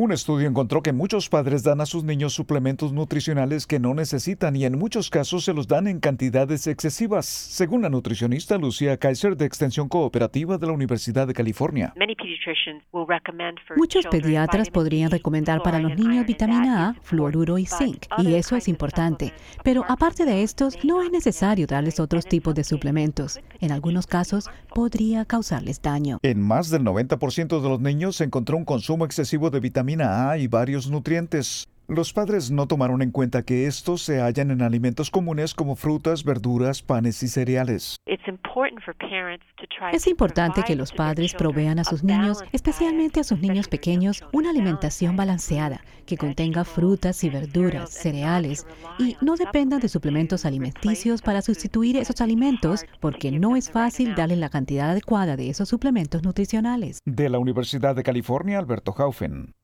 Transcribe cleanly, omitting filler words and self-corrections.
Un estudio encontró que muchos padres dan a sus niños suplementos nutricionales que no necesitan y en muchos casos se los dan en cantidades excesivas, según la nutricionista Lucía Kaiser de Extensión Cooperativa de la Universidad de California. Muchos pediatras podrían recomendar para los niños vitamina A, fluoruro y zinc, y eso es importante. Pero aparte de estos, no es necesario darles otros tipos de suplementos. En algunos casos, podría causarles daño. En más del 90% de los niños se encontró un consumo excesivo de vitamina A y varios nutrientes. Los padres no tomaron en cuenta que estos se hallan en alimentos comunes como frutas, verduras, panes y cereales. Es importante que los padres provean a sus niños, especialmente a sus niños pequeños, una alimentación balanceada, que contenga frutas y verduras, cereales, y no dependan de suplementos alimenticios para sustituir esos alimentos, porque no es fácil darle la cantidad adecuada de esos suplementos nutricionales. De la Universidad de California, Alberto Haufen.